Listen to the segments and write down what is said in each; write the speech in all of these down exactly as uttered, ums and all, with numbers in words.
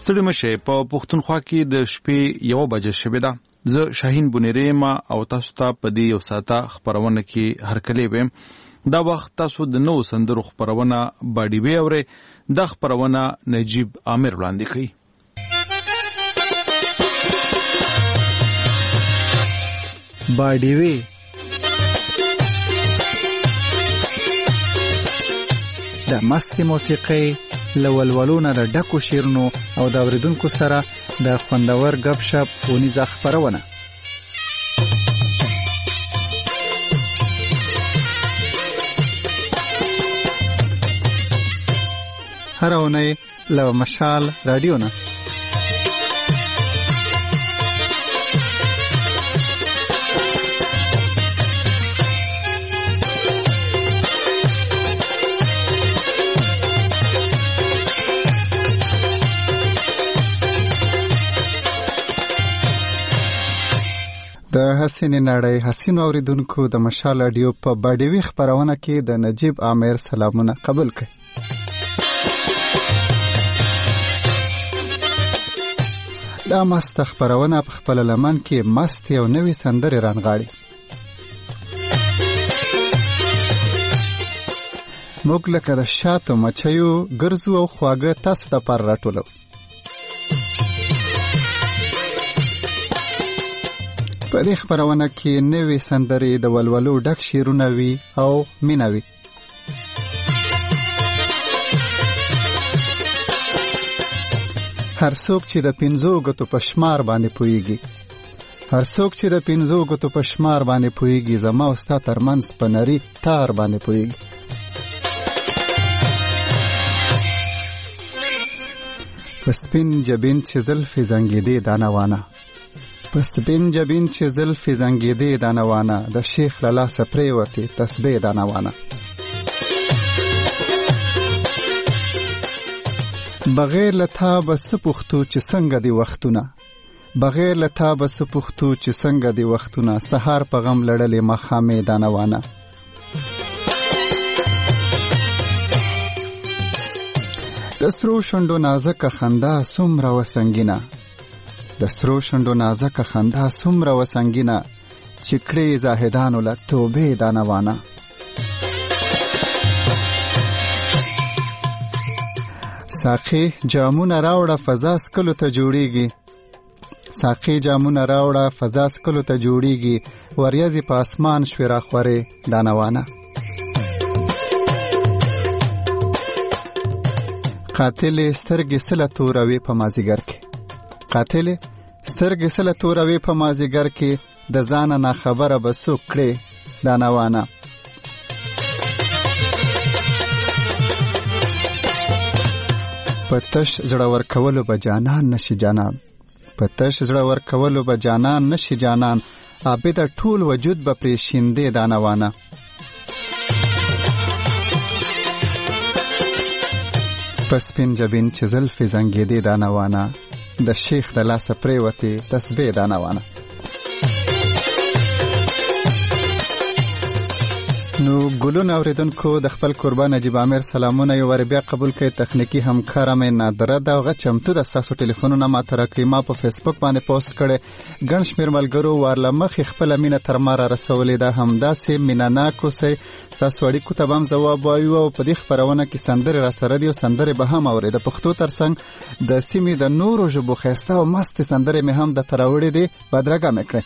ستړي مشه په پښتونخوا کې د شپې یو بجې شوې ده. زه شاهین بنيري ما او تاسو ته په دې یو ساعته خبرونه کې هرکلی ویم. دا وخت تاسو د نو سندرو خبرونه باډي وی اورئ. دا خبرونه نجیب عامر وړاندې کوي. باډي وی د مستي موسیقي لولولونه د ډکو شیرونو او د اوریدونکو سره د خوندور غب شپ ونیزه خبرونه. هر اونۍ له مشال رادیو نه د حسین نړۍ حسین اوریدونکو د مشال رادیو په باډیوي خبرونه کې د نجیب عامر سلامونه قبول کړئ. دا مست خبرونه په خپل لمن کې مست یو نوې سندره رانغاړي. موږ لکه د شاتو مچیو ګرځو او خواږه تاسو ته پر راټولو. په دې خبرونه کې نوې سندرې د ولولو ډک شیرونه وي او مینه وي. هر څوک چې د پنځو غتو په شمار باندې پويږي هر څوک چې د پنځو غتو په شمار باندې پويږي زما او ستا ترمنځ په نری تار باندې پويږي. پس پین جبین چې زلفې زنګېدې دانوانه پس پین جبین چې زلفې زنګېدې دانوانه د شیخ له لاسه پرېوتې تسبیح دانوانه. بغیر له تا به څه پوښتو چې څنګه دي وختونه بغیر له تا به څه پوښتو چې څنګه دي وختونه سهار په غم لړلې ماښامې دانوانه. د سرو شونډو نازکه خندا څومره وسنګینه د سرو شونډو نازکه خندا څومره وسنګینه چې کړې زاهدانو له توبې دانوانه. ساقي جامونه راوړه فضا سکلو ته جوړیږي ساقي جامونه راوړه فضا سکلو ته جوړیږي وریځې په اسمان شوې راخورې دانوانه. قاتل سترګې سله توروي په مازیګر کې قاتل سترګې سله توروي په مازیګر کې د ځانه ناخبره به څوک کړې دانوانه. پتش زړه ورکولو به جانان نشي جانان پتش زړه ورکولو به جانان نشي جانان عابد ټول وجود به پرې شیندې دانوانه. پس پین جبین چې زلفې زنګېدې دانوانه د شیخ د لاسه پرېوتې تسبیح دانوانه. نو ګلون اوریدونکو د خپل قربان نجیب عامر سلامونه یو ور بیا قبول کړئ. تخنیکی همکار مې نادره دا غ چمتو د تاسو ټلیفونونه ما تر کریمه په فیسبوک باندې پوسټ کړي. ګڼ شمیر ملګرو ورله مخ خپل مینه تر ما را رسولې ده همداسې میناناکو سي تاسو اړیکو ته هم جواب وایو او په دې خبرونه کې سندره را سره دی او سندره به هم اوري د پښتو ترڅنګ د سیمې د نورو ژبو خسته او مست سندره مې هم د تراوړې دي بدرګه مې کړې.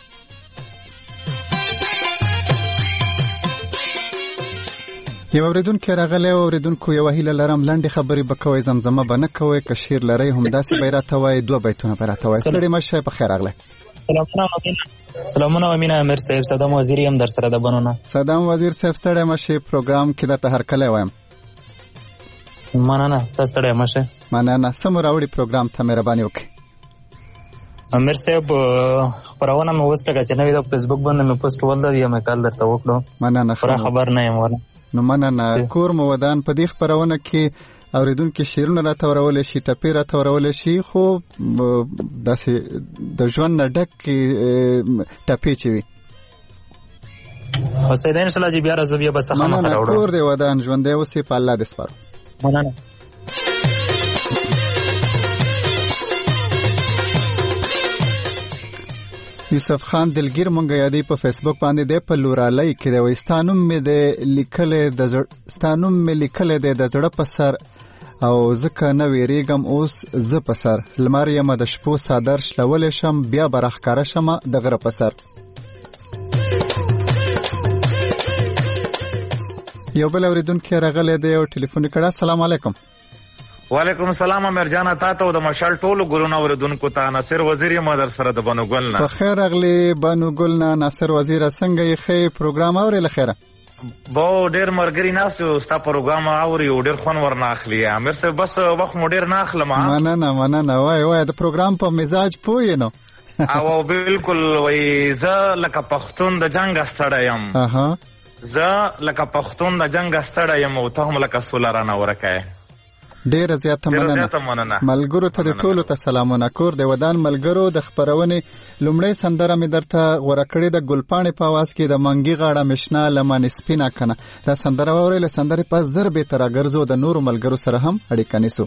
یو اوریدونکو راغلی او اوریدونکو یو هیله لرم لاندې خبرې بکوي زمزمه بنه کوي کشیر لري هم داسې بیرته وای دوه بیتونه بیرته وای. ستړي مشه په خیر راغلی. سلامونه سلامونه امین امیر صاحب صدام وزیر هم در سره د بنونه. صدام وزیر صاحب ستړي مشه پروګرام کې د هر کله وایم. مننه تاسو ستړي مشه. مننه سم راوړي پروګرام ته مهرباني وکړئ. امیر صاحب خبرونه مې وسټه چې نوې د فیسبوک باندې مې پوسټ ولدا یم کال درته وکړو. مننه خبر نه یم وره. نو مننه کور مو ودان په دې خبرونه کې اوریدونکو شیرونه را تورول شي ټپی را تورول شي خو داسې د ژوند نه ډک ټپی چوي. حسین ان شاء الله چې بیا راځو بیا بس خامخا راوړو. مننه کور دی ودان ژوند دی اوسې په الله دې سپارو. مننه. یوسف خان دلګیر مونږ یادی په فیسبوک باندې د پلورالای کې د وستانوم مې د لیکلې د ستانوم مې لیکلې د زړه په سر او ځکه نه ویریږم اوس ز په سر لمر یم د شپو صادر شلول شم بیا برخکاره شم د غره په سر. یو بل اوریدونکو راغلی دی او ټلیفون کړه. السلام علیکم. وعلیکم السلام امیر جان تا ته د مشال ټولو ګورونو اوریدونکو ته ناصر وزیر یم در سره د بنو ګل نه. په خیر اغلی بنو ګل نه ناصر وزیر څنګه یې خې پروګرام اورې لخيره بو ډیر مرګري ناسو ستا پروګرام اوري ډیر خون ورنه اخلي امیر سه بس وخت مو ډیر نه اخلم. مننه مننه وای وای د پروګرام په مزاج پوي نو او بالکل وای زه لکه پښتون د جنگ استړی یم. اها زه لکه پښتون د جنگ استړی یم او ته هم لکه سولرانه ورکه. ډیر زیاته مننه. ملګرو ته ټولو ته سلامونه. کور د ودان ملګرو د خبرونه لومړی سندره مې درته ورکړې د ګلپاڼې په आवाज کې د منګي غاړه مشنا لمن سپینا کنه. دا سندره اورېل سندره په زر به تر غرزو د نورو ملګرو سره هم اړیکه نیسو.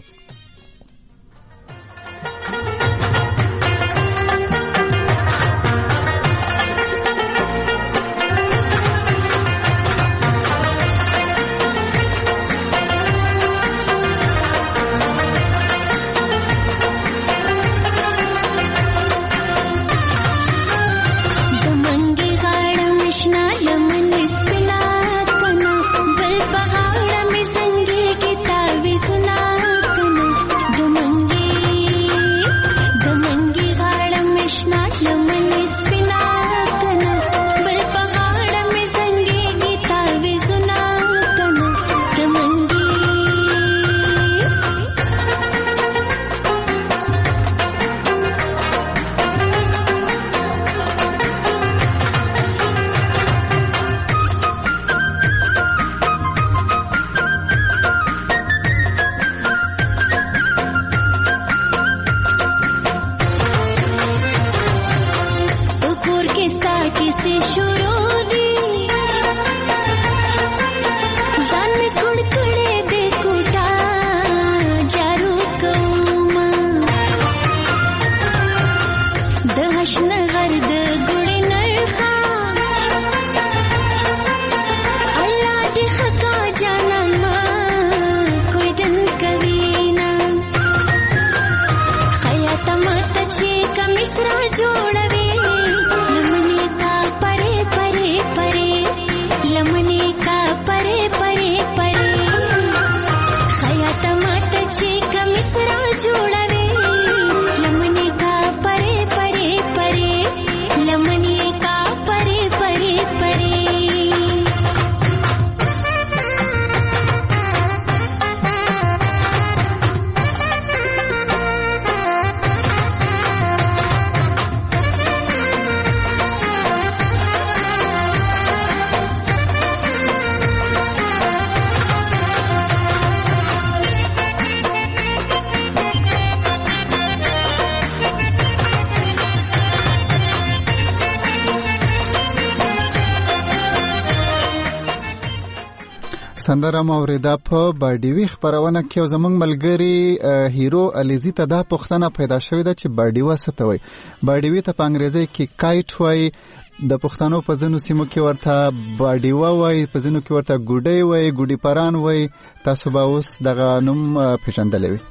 سندره موریدا په باډیوي خبرونه کې زمونږ ملګری هیرو الیزی ته دا پوښتنه پیدا شوې ده چې باډیوا څه ته وایي. باډیوي ته په انګریزي کې کایټ وایي. د پښتنو په ځینو سیمو کې ورته باډیوا وایي، په ځینو کې ورته ګوډۍ وایي، ګوډی پران وایي. تاسو به اوس دغه نوم پیژندلی وي.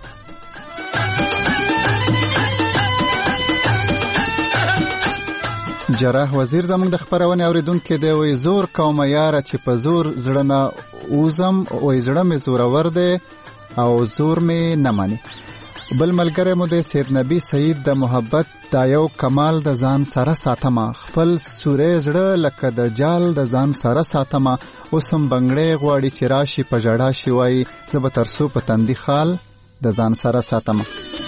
جراح وزیر زمونږ د خبرونه اوریدونکو دی وایي زور کوم یاره چې په زور زړه نه اوزم وایي زړه مې زورور دی او زور مې نه مانی. بل ملګری مو د سیر نبی سید د محبت دا یو کمال د ځان سره ساتما خپل سورې زړه لکه د جال د ځان سره ساتما اوسم بنگړې غواړي چې راشي په جړا شي وایي زه به ترسو په تندي خال د ځان سره ساتما.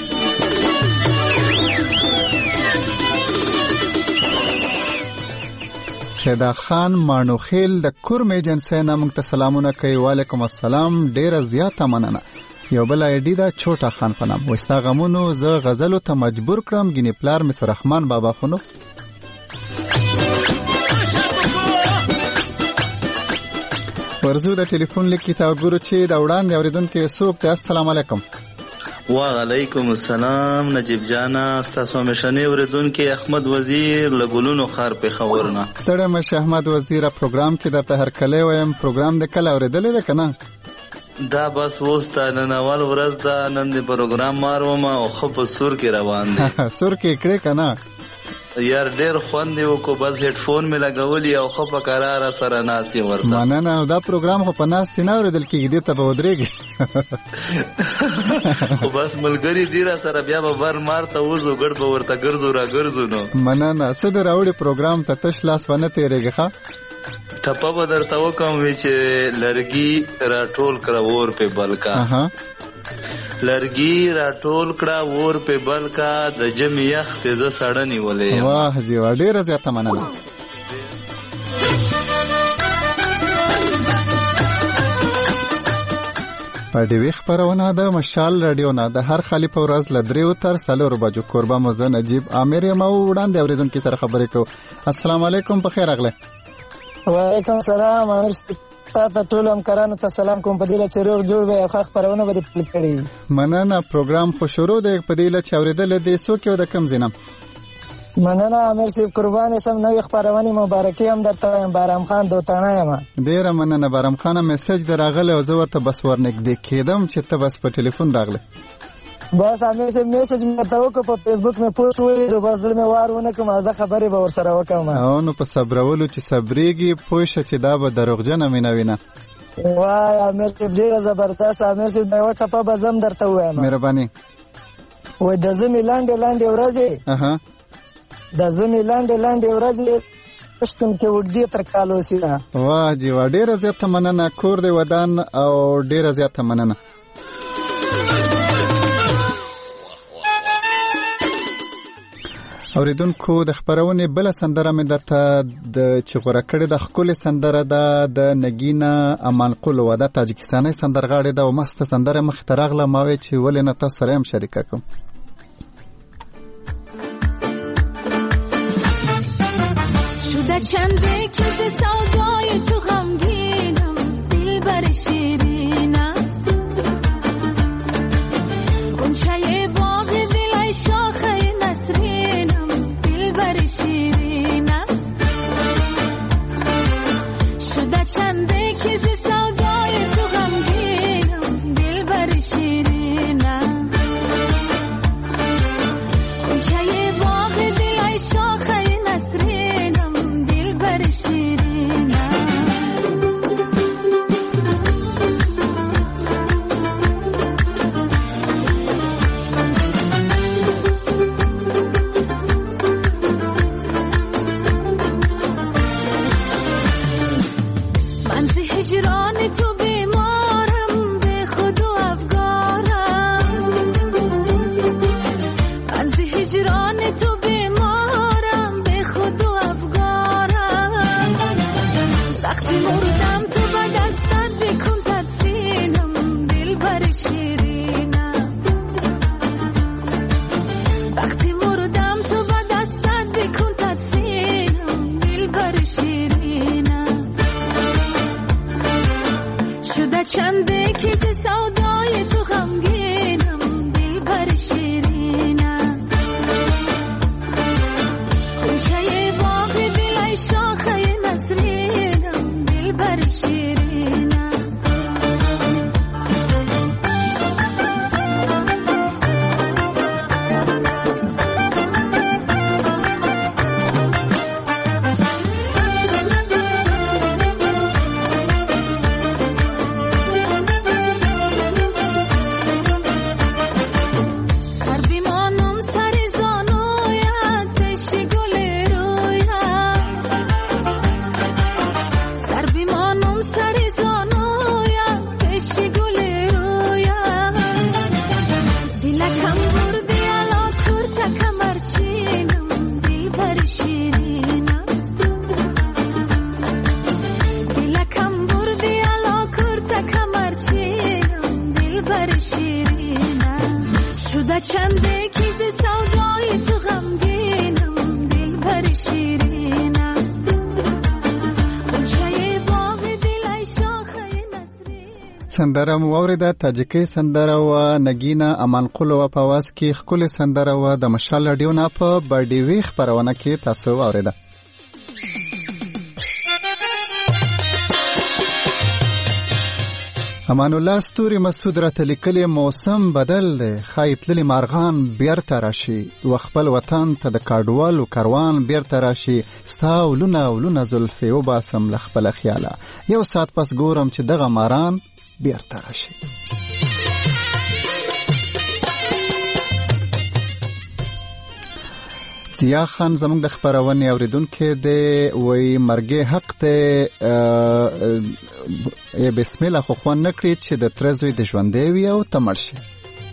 سیدا خان مانوخیل د کورم ایجنسی نه موږ ته سلامونه کوي. وعلیکم السلام. ډیره زیاته مننه. یو بل ایډی دا چوټا خان په نام وستا غمونو زه غزلو ته مجبور کړم ګینه پلار مصر رحمان بابا خونو. ورزو د ټلیفون لیکي تا ګورو چې دا وړاندې اوریدونکو څوک ته. السلام علیکم. وعلیکم السلام نجیب جانا ستاسو مشنی اوریدونکو احمد وزیر لګولونو خار په خبرونه ستړی مشه احمد وزیر پروګرام کې درته هر کله وایم پروګرام د کله اوریدلې ده کنه دا بس وستا نن اول ورځ دا نن د پروګرام ماروم او خو په سور کې روان دي سور کې کړه کنه یار ډیر خوند دی کو بس هډ فون می لګولې او خو په قرار سره ناسي ورته مننه دا پروګرام خو په ناس نه اوریدل کېږي دې ته به ودرېږي خو بس ملګری دی را سره بیا به ور مارته وځو ګډ به ورته ګرځو را ګرځو نو مننه څه د راوړي پروګرام ته تش لاس ونه تیرېږي ښه ټپه به درته وکم وی چې لرګي راټول کړه ور په بلکا لرګي راټول کړه ور په بلکا د جمی یخ ته ز سړنی ولې واه جی وا ډیر زیاته مننه په دې وخت خبرونه د مشال رادیو نه د هر خالی په ورځ لدریو تر سلور بجو قربا مزه نجیب عامر ما وړاندې اوریدونکو سره خبرې کو السلام علیکم په خیر اغله وعلیکم السلام امر تاسو ټول همکارانو ته سلام کوم په دې چې روغ جوړ وي او خبرونه به پلی کړي مننه پروګرام خو شروع دی په دې چې اوریدل دي سو کې د کم زینم مننه امر سي قربان سم نوې خبرونه مبارکي هم درته وایم بارام خان دوتانه یم ډیر مننه بارام خان میسج دراغله او زه ورته بس ورنګ د کېدم چې ته بس په ټلیفون راغله بس امر سي میسج مې ته وکړ په فیسبوک مې پوسټ ولیدو بس مې وارونه کوم ازه خبرې به ور سره وکم او نو په صبرولو چې صبرېږي پوه شه چې دا به دروغجنه مینه وینه وای امر سي ډیر زبردست امر سي دا وټه په بزم درته وایم مهرباني و د زمي لاندې لاندې ورځې اها د زمي لاندې لاندې ورځې پښتون کې وګړي تر کالو سینا واه جی وا ډیر زیاته مننه کور دی ودان او ډیر زیاته مننه اوریدونکو د خبرونه بل سندره مې درته د چغوره کړې د خپل سندره ده د نگینا امان قول و د تاجکستاني سندرغاړي ده او مست سندره مخترغله ماوي چې ولې نه تاسو سره هم شریک کوم شده چنده کسی سودای تو غمگینم دلبر شیرینم گنچه باغ دلای شاخه نسرینم دلبر شیرینم شده چنده کسی سودای تو غمگینم دلبر شیرینم گنچه باغ دلای شاخه نسرینم دلبر شیرینم هجران تو بیمارم به خود و افگارم من زی هجران تو بیمارم به خود و افگارم وقتی مردم تو با دستت بکن تدفینم دلبر شیرینم وقتی مردم تو با دستت بکن تدفینم دلبر شیرینم شده چنده کسی سودای تو غمگینم دلبر شیرینم گنچه باغ دلای شاخه نسرینم دلبر شیرینم سندره مو اوریده تاجیکي سندره و نگینا امان قلو په आवाज کې خپل سندره و د مشال رادیو نه په بډیوي خبرونه کې تاسو اوریده. امان الله ستوري مسعود راته لیکلي موسم بدل دی خایت للی مارغان بیرته راشي و خپل وطن ته د کاډوالو کاروان بیرته راشي ستا ولونه ولونه زلفې وباسم له خپله خیاله یو ساعت پس ګورم چې دغه ماران بیرته راشي. سیا خان زمونږ د خبرونې اوریدونکي دی وایي مرګې حق دی ای بسم الله خو خوان نکړي چې د تره زوی د ژوندی وي او ته مړ شي.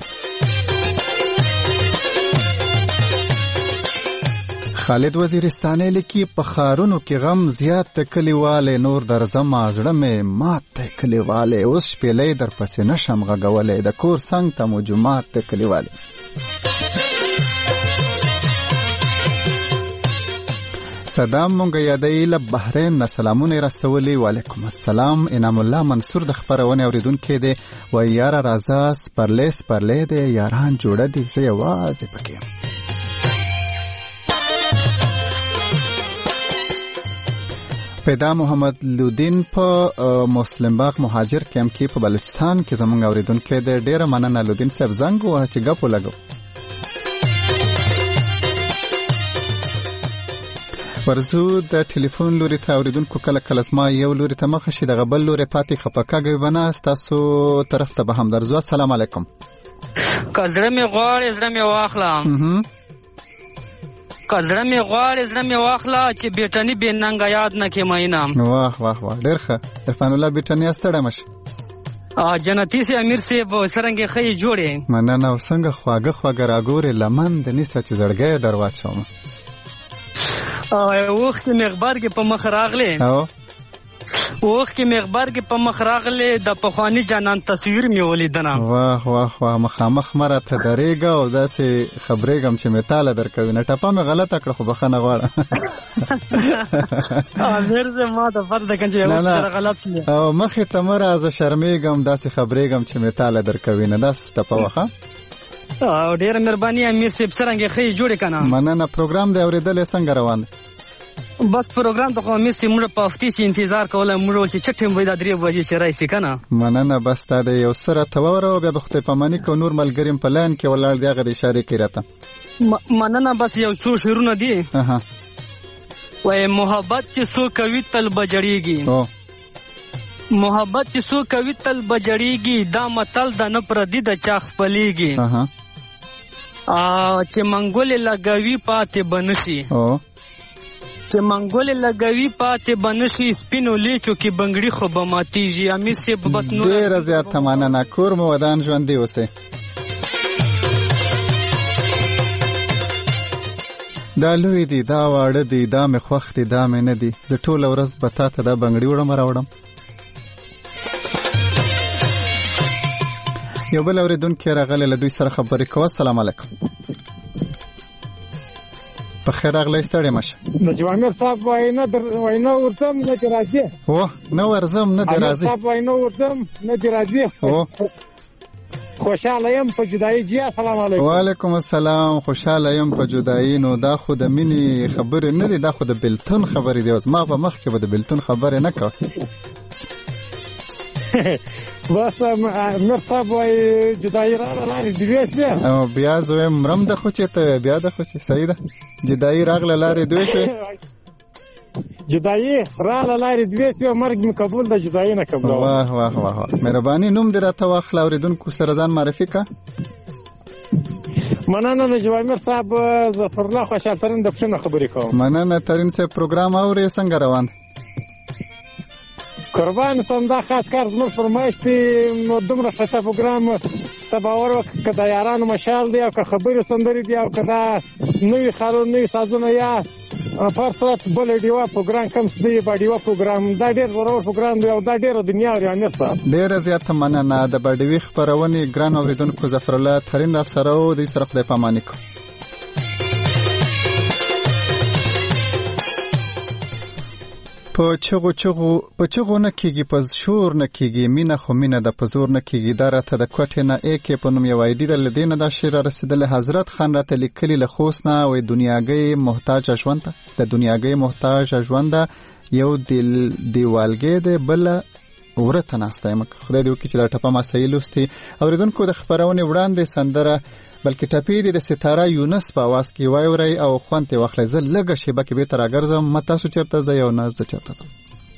خالد وزیرستاني لیکي په ښارونو کې غم زیات د کلیوالی نور درځمه زړه مې مات دی کلیوالی اوس شپېلۍ درپسې نشم غږولی د کور څنګ ته مو جومات د کلیوالی. صدام مونږ یادی له بحرین نه سلامونه راستولي. وعلیکم السلام. انعام الله منصور د خبرونه اوریدونکو دی و یاره رازا سپرلی سپرلی دی یاران جوړه دي زه یوازې پکې یم. پیدا محمد لودین په مسلم باغ مهاجر کیمپ کې په بلوچستان کې زمونږ اوریدونکو دی. ډیره مننه لودین صاحب زنګ وه چې ګپ ولګو. ورزو د ټلیفون لوري ته اوریدونکو کله کله زما یو لوري ته مخه شي دغه بل لوري پاتې خپکاږي بنا ستاسو طرف ته به هم درځو. السلام علیکم. کزړه می غواړې زړه می واخلا کزړه می غواړې زړه می واخلا چې بیٹنی بیننګ یاد نه کې مینام. واه واه واه ډېر ښه. عرفان الله بیٹنی ستړی مشه. ا جنتی سي امیر سي به سرنګ خې جوړې مننه او څنګه خواګه خواګه راګورې لمن د نيسته چې زړګې درواچوم. او وخت مخبر کې په مخ راغله او وخت کې مخبر کې په مخ راغله د پخوانی جانان تصویر می ولیدنه. واه واه واه مخامخ مره ته درېګه او داسې خبرېګم چې متاله درکوي نه ټپه مې غلطه کړه خو بخنه غواړه. امیر زه ما ته فرض کنه چې اوس غلط کړ او مخې ته مره از شرمېګم داسې خبرېګم چې متاله درکوي نه داسې ټپه وخه. او ډیر مهرباني امیر صاحب سرنګ خې جوړ کنه. مننه. پروګرام دی اوریدل څنګه روان دی؟ بس پروګرام ته امیر صاحب موږ په هفتې چې انتظار کوله موږ چې چټم وای د درې بجې چې راځي کنه. مننه. بس تا د یو سره توره بیا به خدای پاماني کو نور ملګریم په لان کې ولاړ دی هغه اشاره کوي راته. مننه. بس یو څو شعرونه دي. اها وای محبت چې سو کوي تل بجړیږي او محبت چې سو کوي تل بجړیږي دا متل د نه پردي د چا خپلېږي. اها ا چې منګول لګوي پاتې بنشي او چې منګول لګوي پاتې بنشي سپینو لیچو کې بنگړي خو به ماتیږي. امیر صاحب بس نور ډېر زیات مننه. کور مو ودان ژوندې اوسئ. دا لوی دی دا واړه دی دا مې خوښ دی دا مې نه دی زه ټوله ورځ به تا ته دا بنګړي وړم راوړم. یو بل اوریدونکی راغلی له دوی سره خبرې کوه. السلام علیکم. په خیر راغلی ستړی مشه. نجیب امیر صاحب وایي نه ورځم نه دې راځي. اوه نه ورځم نه دې راځي. صاحب وایي نه ورځم نه دې راځي. خوشاله یم په جدایي. جی السلام علیکم. وعلیکم السلام. خوشاله یم په جدایي. نو دا خو د مینې خبرې نه دي دا خو د بلتون خبرې دي. اوس ما به مخکې به د بلتون خبرې نه کوه. بس امیر صاحب وایي جدایي راغله لارې دوې شوې او بیا زه وایم مرم ده خو چې ته بیا ده خو چې صحیح ده جدایي راغله لارې دوې شوې جدایي راغله لارې دوې شوې مرګ مې قبول ده جدایي نه قبول. واه واه واه مهرباني. نوم دې راته واخله اورېدونکو سره ځان معرفي که. مننه نجیب امیر صاحب. ظفرالله خوشحال ترین د پښتنو خبرې کوم. مننه ترین صاحب. پروګرام اورې څنګه روان؟ قربان سم دا خاص کار زموږ فرمایش دی. نو دومره ښه پروګرام ته باور وکړه که د یارانو مشال دی او که خبرې سندرې دي او که دا نوي خالونه نوي سازونه یا په صورت بل ډیوا پروګرام کم دی با ډیوا پروګرام دا ډېر ضرور پروګرام دی او دا ډېره دنیا اوري. امیر صاحب ډېره زیاته مننه. د بډوي خپرونې ګران اورېدونکو ظفرالله ترین را سره و دوی سره خدای پاماني کو. په چغو چغو په چغو نه کېږي، په شور نه کېږي، مینه خو مینه ده په زور نه کېږي. دا راته د کوټې نه ایکې په نوم یو آیډي ده. له دې نه دا شعر را رسېدلی. حضرت خان راته لیکلي له خوست نه، وایي دنیاګۍ محتاجه ژوند ته، د دنیاګۍ محتاجه ژوند ده، یو دیوالګۍ دی بله ورته ناسته یم. خدای دې وکړي چې دا ټپه ما صحیح لوستې. اورېدونکو د خپرونې وړاندې سندره بلکې ټپې دې د ستاره یونس په اواز کې واورئ او خوند ترې واخلئ. زه لږه شېبه کې بېرته راګرځم. ما تاسو چېرته ځئ او نه زه چېرته ځم.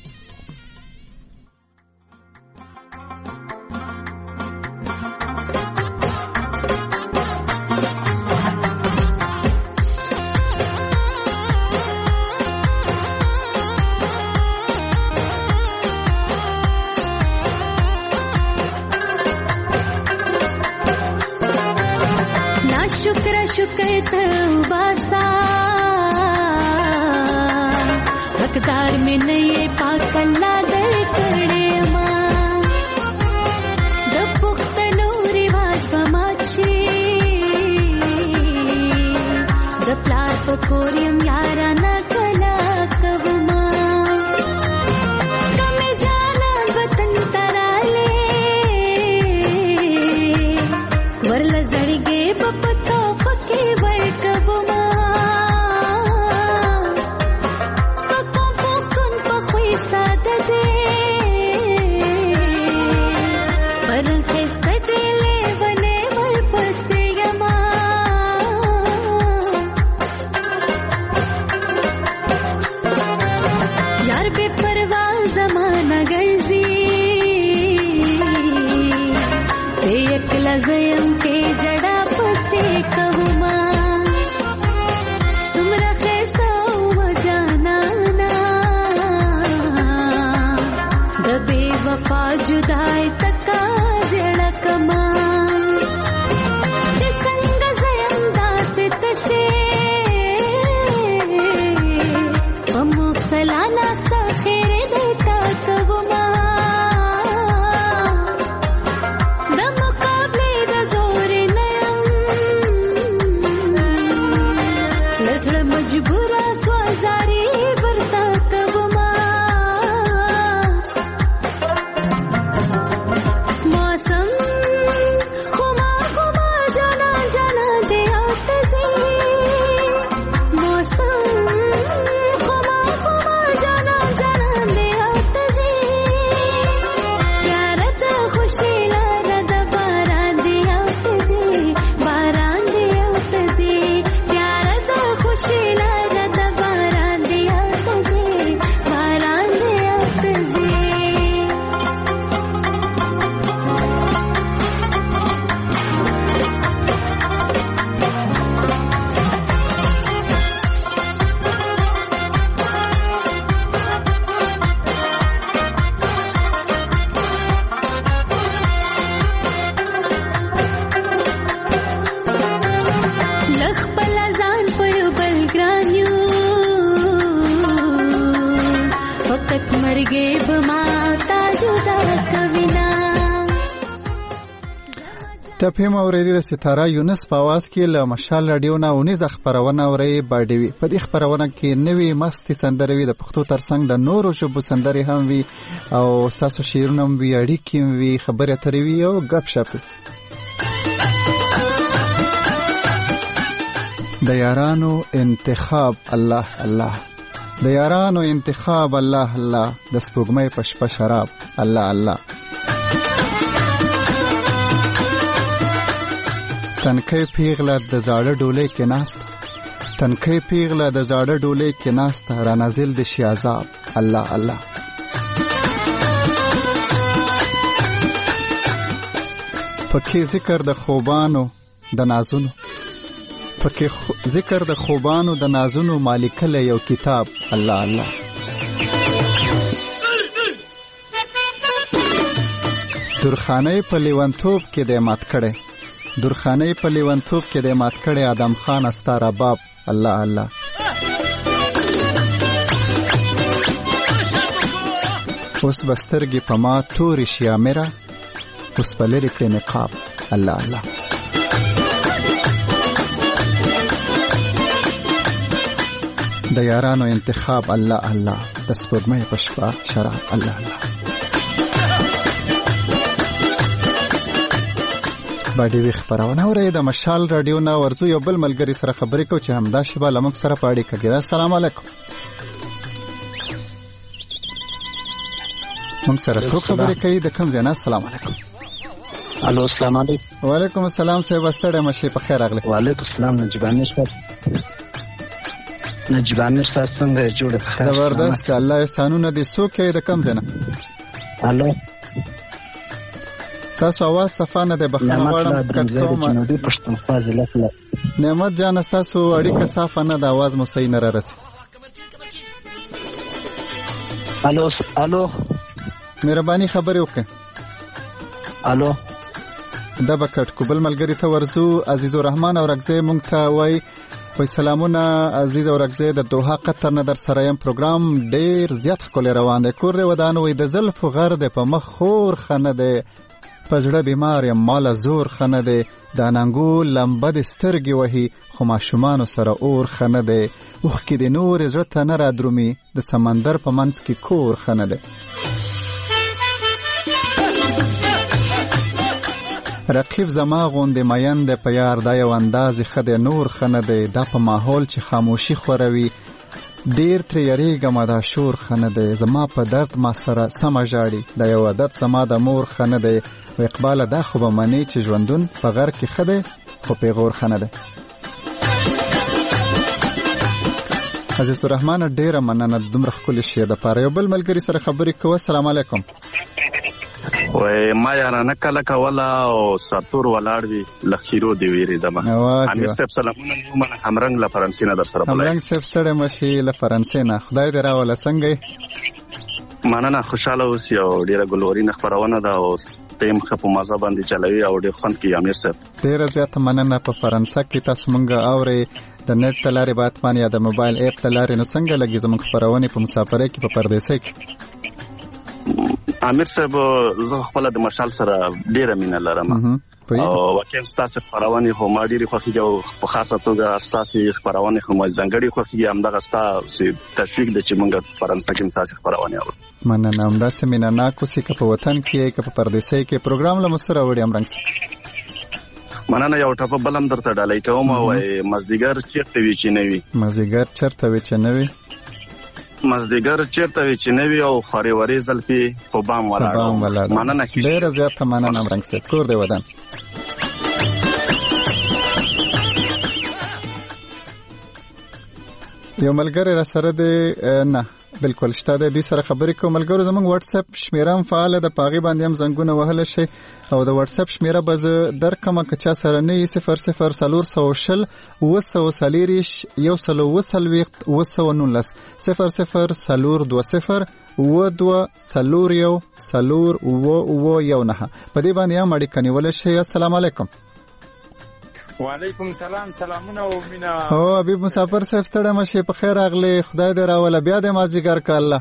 हकदार में नहीं पाकल्ला दर कड़े मां द पुख्तनो रिवाज बमाची द प्लार पकोरियम यारा न कला कवमा कमे जाना वतन तराले वरला जड़गे बपतो पके वर कवमा लज़यम के जड़ा पसे कहूमा तुमरा खैसा हुआ जाना ना दबे वफा जुदाई तका जड़ा कमा जिसंग ज़यम दास तशे वमु सलाना सखेरे देता कहूमा मजबूरा स्वाजारी बरता कबमा मौसम खुमा खुमा जाना जाना दे आते मौसम खुमा खुमा जाना जाना दे आते प्यारत खुशी लरद बारां दे आते बारां दे आते खुशी लरद बारां दिया तुझे बारां दिया तुझे लख पलाजान पर बलग्रान्यू फकत मर गे बमाता जुदा कविना. ټپې مو اورېدې د ستاره یونس په اواز کې له مشال راډیو نه اونیزه خپرونه اورئ باډوي. په دې خپرونه کې نوې مستې سندرې وي، د پښتو ترڅنګ د نورو ژبو سندرې هم وي او ستاسو شعرونه هم وي، اړیکې هم وي، خبرې اترې وي او ګپ شپ. د یارانو انتخاب الله الله، د یارانو انتخاب الله الله، د سپوږمۍ په شپه شراب الله الله. تنکۍ پیغله د زاړه ډولۍ کې ناسته، تنکۍ پیغله د زاړه ډولۍ کې ناسته، را نازل د شي عذاب الله الله. پکې ذکر د خوبانو د نازونو، پکې ذکر د خوبانو د نازونو، مالکله یو کتاب الله الله. درخانۍ په لیونتوب کې د مات کړي، درخانۍ په لیونتوب کې د مات کړي، آدم خان استار باب الله الله. اوس بسترګې په ما تورې شي امره، اوس په لرې کړې نقاب الله الله. د یارانو انتخاب الله الله. د سپوږمۍ په شپه شراب الله الله. باډي وی خبرونه اوري د مشال رادیو نا ورزو یو بل ملګری سره خبرې کو چې همدا شبا لمک سره پاړي کوي. السلام علیکم. موږ سره څو خبرې کوي د کوم ځای نه؟ السلام علیکم. الو السلام علیکم. وعلیکم السلام. صاحب ستړی مشه په خیر راغلی. وعلیکم السلام. نجیبان نشته نجیبان نشته څنګه جوړه په خیر؟ زبردست. الله احسانونه دې څو کوي د کوم ځای نه؟ الو تاسو आवाज صفه نه ده بخښنه غواړم کټ کوم. نعمت جان تاسو اړیکه صفه نه ده आवाज مو صحیح نه را رسي. الو الو مهرباني خبرې وکړه. الو دا بکټ کوبل ملګری ته ورزو. عزیز الرحمن او رغزه مونږ ته وای وای سلامونه عزیز او رغزه د دوحه قطر نه در سره يم. پروګرام ډیر زیات خپل روان دی. کور ودان وای د زلف غر د په مخ خور خنه ده پزړه بیمار یم مال زور خنه ده د اننګو لمبه د سترګې وهي خو ماشومان سره اور خنه ده اوخ کې د نور زړه ته نه را درومي د سمندر په منځ کې کور خنه ده. رقیب زما غوندې مین د په یار دا یو انداز خد نور خنه ده دا په ماحول چې خاموشي خوروي ډیر ترې یریږم دا شور خنه ده زما په درد ما سره سمه ژاړي دا یو عادت زما د مور خنه ده و اقبال دا خو به منی چې ژوندون په غر کې خده خو پیغور خنه ده. عزیز الرحمن ډیره مننه دومره ښکلې شعر د پاره. یو بل ملګري سره خبرې کوو. السلام علیکم. وای ما یاره نه کله کوله او ساتور ولاړ وي لخیرو دی ویری دمه. امیر صاحب سلامونه من همرنګ له فرانسې نه در سره بلای. همرنګ صاحب ستړی مشي له فرانسې نه. خدای دې راوله څنګه؟ مننه خوشاله اوسې او ډیره ګلورینه خبرونه ده او تیم خپو مزه باندې چلوي او ډیر خوند کوي. امیر صاحب ډیره زیاته مننه. په فرانسه کې تاسو مونږ اوري د نت تلاري باتمان یا د موبایل اپ تلاري نو څنګه لګي زموږ خبرونه په مسافرۍ کې په پردیسۍ کې؟ امیر صاحب زه خپل د مشال سره ډیره مینه لرم او واقعا ستاسو خبرونه خو ما ډیره خوښیږي او په خاصه توګه ستاسو خبرونه خو ما ځنګړي خوښیږي. همدغه ستاسو تشویق د چې موږ فرانسه کې تاسو خبرونه اورو. مننه. همدا سمینه ناکو سې که په وطن کې که په پردیسۍ کې پروګرام له مسره وړي امرنګ سره. مننه. یو ټاپ بلم درته ډالۍ کوم او مزدیګر چیرته وی چې نه وي. مزدیګر چیرته وی چې نه وي. مزدیګر چیرته وی چې نه وي او خوري وري زلفي په بام ولاړ. مننه. ډیره زیاته مننه امرنګ سره. کور دی ودان. یو ملګری را سره دی نه بالکل شته د دوی سره خبرې کوم. ملګرو زموږ واتس اپ شمیره هم فعاله ده په هغې باندې هم زنګونه وهلی شي او د واتس اپ شمیره به زه درکړم که چا سره نه وي صفر صفر څلور سوه شل اوه سوه څلېرویشت یو سل اوه څلوېښت اوه سوه نولس صفر صفر څلور دوه صفر اوه دوه څلور یو څلور اوه اوه یو نهه په دې باندې هم اړیکه نیولی شئ. السلام علیکم. وعلیکم سلام. سلامونه او مینا. او حبیب مسافر صاحب ستړی مشي په خیر راغلی. خدای دې راوله بیا دې مازدیګر که الله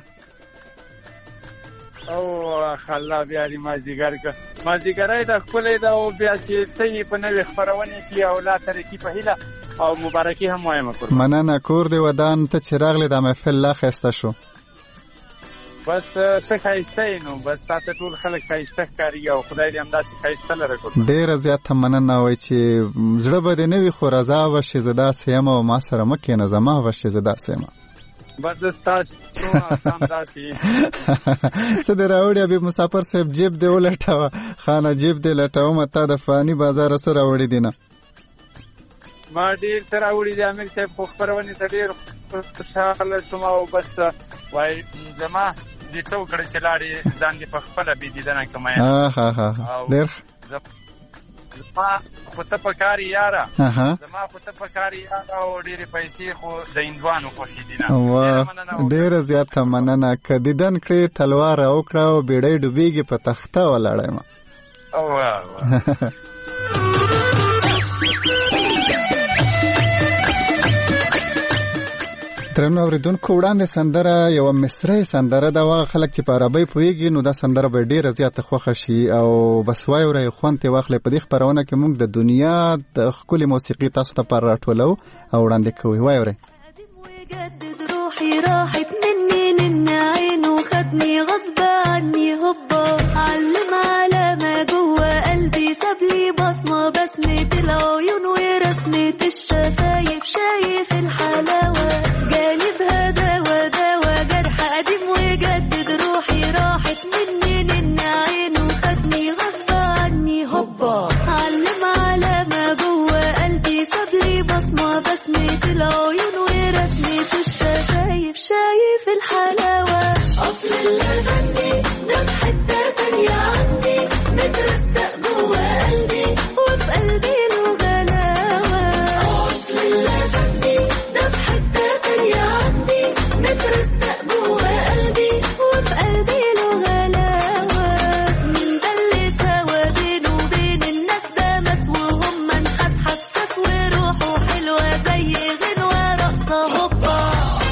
او خلا بیا دې مازدیګر که مازدیګری ده ښکلی ده او بیا چې ته یې په نوې خپرونې کې او لا ترقي په هیله او مبارکي هم وایم. مننه. کور دې ودان. ته چې راغلی دا محفل لا ښایسته شو. بس ته ښایسته یې نو بس تا ته ټول خلک ښایسته ښکاري او خدای دې همداسې ښایسته لره کړو. ډېره زیاته مننه. وایي چې زړه به دې نه وي خو رضا به شي زه داسې یم او ما سره مه کښېنه زما به شي زه داسې یم. بس زه ستاسو همداسې څه دې راوړي حبیب مسافر صاحب؟ جیب دې ولټوه خانه جیب دې لټومه تا د فاني بازاره څه راوړي دي نه؟ ما ډېر څه راوړي دي امیر صاحب خو خپرونې ته ډېر خوشحاله شوم او بس وایي زما دې څه وکړه چې لاړې ځان دې په خپله بې دیدنه کړم. ډېر زما خو ته په کار یاره زما خو ته په کار یاره او ډېرې پیسې خو د هندوانو خوښې دي نه. ډېره زیاته مننه. که دیدن کړې تلوار راوکړه او بیړۍ ډوبېږي په تخته ولاړی یم. درنو اوریدونکو وړاندې سندره یوه مصري سندره ده. هغه خلک چې په عربۍ پوهېږي نو دا سندره به ډېره زیاته خوښه شي او بس واورئ خوند ترې واخلئ. په دې خپرونه کې موږ د دنیا د ښکلې موسیقي تاسو ته پر راټولو او وړاندې کوو. واورئ. ان عينه خدني غصب عني هوبا علم علامة جوه قلبي سابلي بصمة بسمة العيون ورسمة الشفايف شايف الحلاوة جالي بهداوة دوا جرح قديم وجدد روحي راحت مني ان عينه خدني غصب عني هوبا علم علامة جوه قلبي سابلي بصمة بسمة العيون ورسمة الشفايف شايف الحلاوة أصل اللي غني ده بحتة تانية عندي مترستق جوه قلبي وفي قلبي له غلاوة أصل اللي غني ده بحتة تانية عندي مترستق جوه قلبي وفي قلبي له غلاوة من ده اللي سوا بينه وبين الناس ده مسوهم منحس حساس وروحه حلوة زي غنوة رقصة هوبا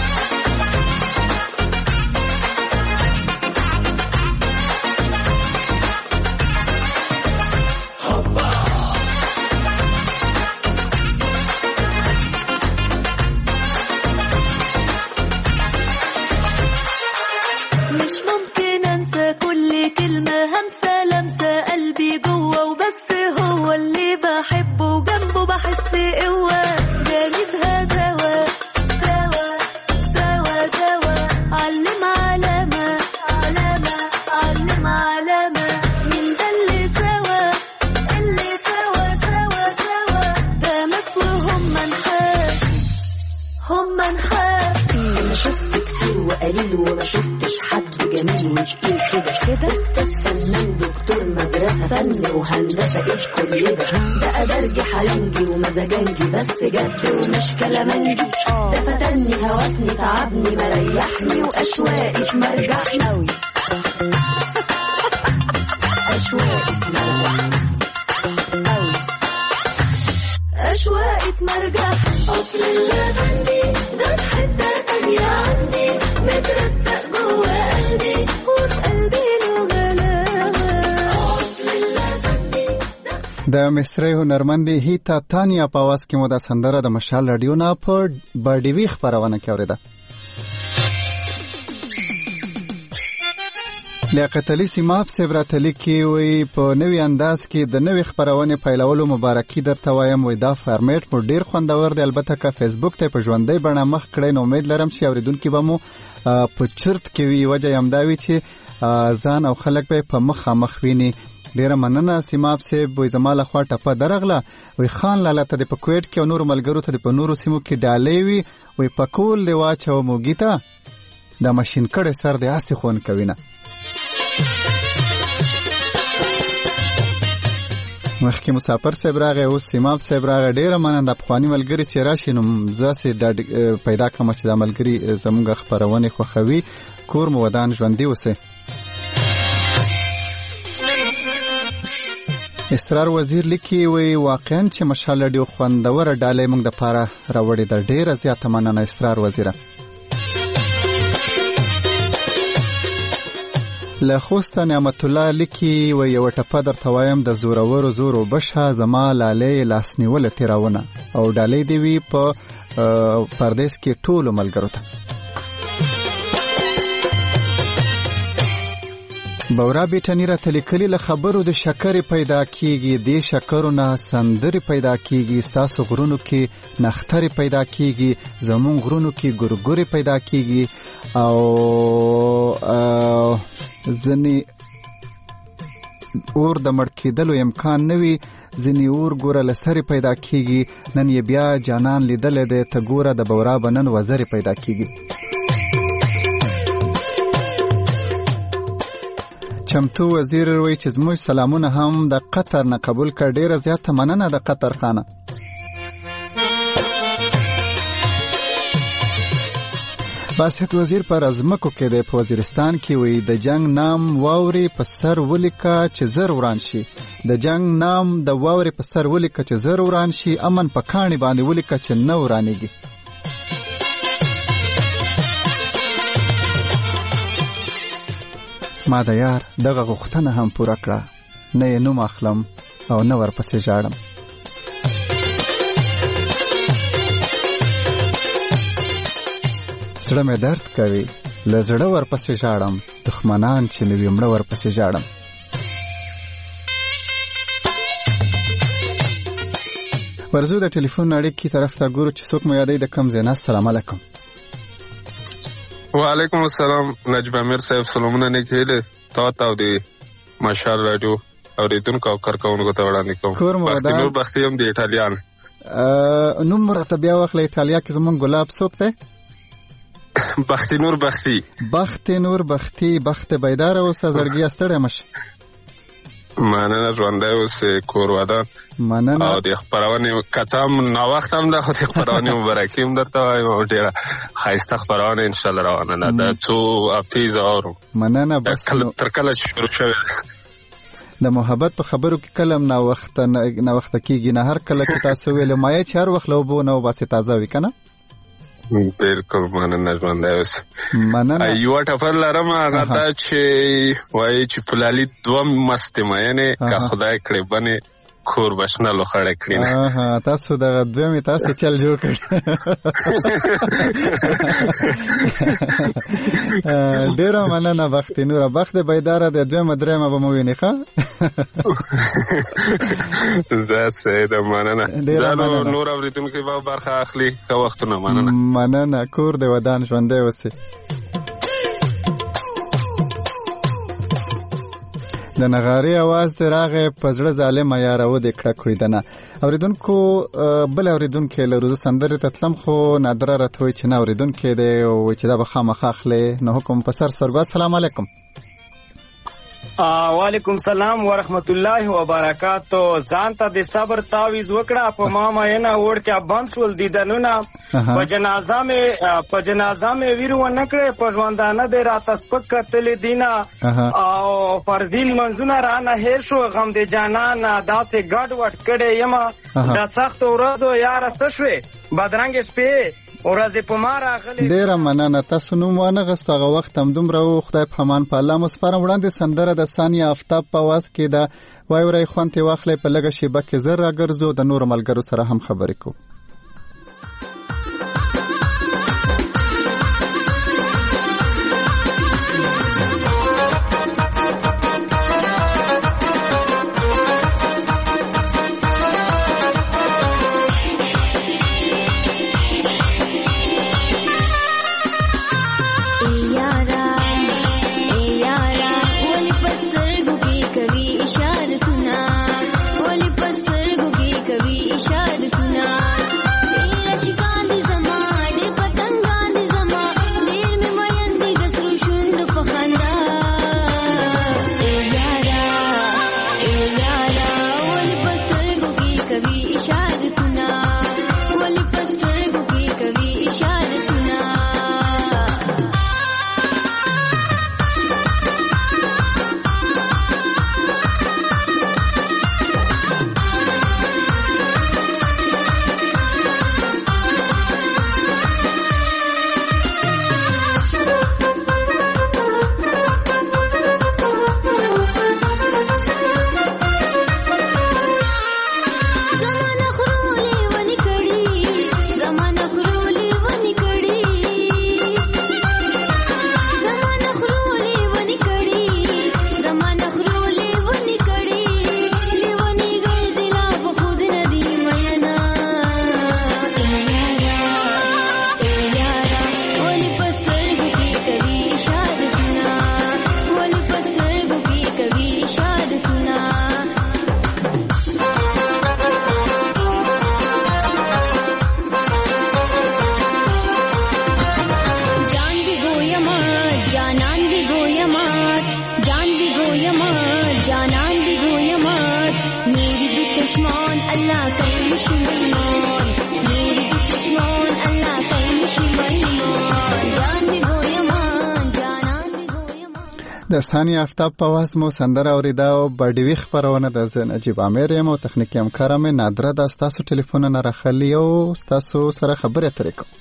مش ممكن انسى كل كلمة همسة لمسة قلبي جوه وبس هو اللي بحبه وجنبه بحس قوة جالي بهداوة دوا دوا دوا علم علامة علامة علم علامة من ده اللي سوا اللي سوا سوا سوا ده مسوهم منحاس هم منحاس انا شفت كتير وقليل وما شفتش حد جميل وكتير كده كده استنى دكتور مدرسة فن وهندسة ايه كل ده بقى درجي حلنجي ومزاجنجي بس جد ومش كلامنجي ده فتني هوسني تعبني مريحني واشواقي مرجحني اوي اشواقي مرجحني اوي أشواقي تمرجح أصل اللي غني ده حتة تانية عندي مترستق جوه قلبي وفي قلبي له غلاوة أصل اللي غني د مصری هنرمندې هیتا تانیا په اواز کې مو دا سندره د مشال رادیو نه په بډیوي خپرونه کې اورېده. لیاقت علي سیماب صاحب راته لیکي وایي په نوي انداز کې د نوې خپرونې پیلولو مبارکي درته وایم. وایي دا فارمیټ مو ډېر خوندور دی، البته که فیسبوک ته په ژوندۍ بڼه مخ کړی نو امید لرم چې اورېدونکي به مو په چرت کې وي. وجه یې همدا وي چې ځان او خلک به په مخامخ ویني. ډیره مننه سیماب صاحب. وایي زما لخوا ټپه درغله. وایي خان لاله ته د په کویټ کې او نورو ملګرو ته د په نورو سیمو کې ډالۍ وي. وایي په کول دې واچوه موږي ته دا ماشین کړی سر دې هسې خون کوي نه. مخکې مسافر صاحب راغی، اوس سیماب صاحب راغی. ډیره مننه. د پخواني ملګري چې راشي نو زه سې ډاډ پیدا کړم چې دا ملګري زموږ خپرونې خوښوي. کور مو ودان ژوندي اوسئ. اسرار وزیر لیکي وایي واقعا چې مشال رادیو خوندوره ډالۍ موږ دپاره راوړې ده. ډیره زیاته مننه اسرار وزیره. له خوسته نعمت الله لیکي وایي یوه ټپه درته وایم د زورورو زور وبشه زما لالۍ لاس نیوله تېراونه او ډالۍ دې وي په پردیس کې ټولو ملګرو ته. بورا بیټنی راته لیکلي له خبرو د شکرې پیدا کیږي، دې شکرو نه سندرې پیدا کیږي، ستاسو غرونو کې نخترې پیدا کیږي، زمون غرونو کې ګورګورې پیدا کیږي او ځنې اور د مړ کېدلو امکان نه وي، ځنې اور ګوره له سرې پیدا کیږي. نن یې بیا جانان لیدلی دی ته ګوره د بورا به نن وزرې پیدا کیږي. چمتو وزیر وایي چې زموږ سلامونه هم د قطر نه قبول کړ. ډیره زیاته مننه د قطر خانه. باسط وزیر پر ازمکو کې دی په وزیرستان کې. وایي د جنگ نام واوري په سر ولیکه چې زر وران شي، د جنگ نام د واوري په سر ولیکه چې زر وران شي، امن په کاڼي باندې ولیکه چې نه ورانېږي. ما د یار دغه غوښتنه هم پوره کړه، نه یې نوم اخلم او نه ورپسې ژاړم. زړه مې درد کوي له زړه ورپسې ژاړم دښمنان چې مې وي مړه ورپسې ژاړم. ورځو د ټلیفون اړیکې طرف ته ګورو چې څوک مو یادوي د کوم ځای نه. السلام علیکم. وعلیکم السلام نجیب امیر صاحب، سلامونه نیک هیلې تا ته او د مشال راډیو اورېدونکو او کارکوونکو ته وړاندې کوم. بختي نور بختي هم د ایټالیان نوم راته بیا واخله. ایټالیا کې زمونږ ګلاب څوک دی؟ بختي نور بختي. بختي نور بختي، بخت بیداره اوسه، زړګیه ستړی مشه. مننه، ژوندی اوسې، کور ودان. مننه. او د خپرونې کڅه هم ناوخته هم ده، خو د خپرونې مبارکي هم درته وایم او ډېره ښایسته خپرونه انشاءالله روانه ده. دا څو هفتې زه اورم. مننه. بس تر کله چې شروع شوې د محبت په خبرو کې کله هم ناوخته ناوخته کېږي نه. هر کله چې تاسو ویلو مایه چې هر وخت له اوبو نه وباسې تازه وي که نه؟ بالکل. مننه، ژوندی اوسې. مننه. یوه ټپر لرم، هغه دا چې وایي چې فلالي دوه مستې مینې که خدای کړې بنې کور بشنه لوخړې کړي نه. تاسو دغه دویمې تاسې چل جوړ کړ. ډېره مننه بختي نوره. بخت بیداره د دویمه درېیمه به مو وینې ښه. زه صحیح ده. مننه. زه نور اورېدونکي به برخه اخلي. ښه وختونه. مننه. مننه. کور د ودان ژوندی اوسې. د نغارې اواز دې راغی په زړه ظالمه یاره ودې کړه کویدنه. اورېدونکو بل اورېدونکی لرو. زه سندرې ته تلم خو نادره راته وایي چې نه اورېدونکی دی او چې دا به خامخا اخلې. نو حکم په سر سرګو. السلام علیکم. وعلیکم سلام ورحمت الله وبرکاتو. ځان ته د صبر تعویض وکړه. په ما مینه وړکیا بند شول دیدنونه. په جنازه مې په جنازه مې ویر ونه کړې، په ژوندانه دې راته سپک کتلې دینه او فرضي لمونځونه رانه هېر شو. غم د جانان داسې ګډ وډ کړې یمه د سختو ورځو یاره څه شوې بدرنګې شپې ورځې په ما راغلې. ډېره مننه. تاسو نوم وانغستو هغه وخت همدومره و. خدای په امان. په الله مو سپارم. وړاندې سندره د ثانیه آفتاب په اواز کې ده. وای ورای خوند یې واخلئ، په لږه شیبه کې زر راګرځو، د نورو ملګرو سره هم خبرې کوو. د ثانیه آفتاب په واز مو سندره اوریده او بډوي خبرونه د نجیب امیر یم او تخنیکی همکار مې نادره د تاسو ټلیفون نه راخلی او تاسو سره خبرې اترې کوم.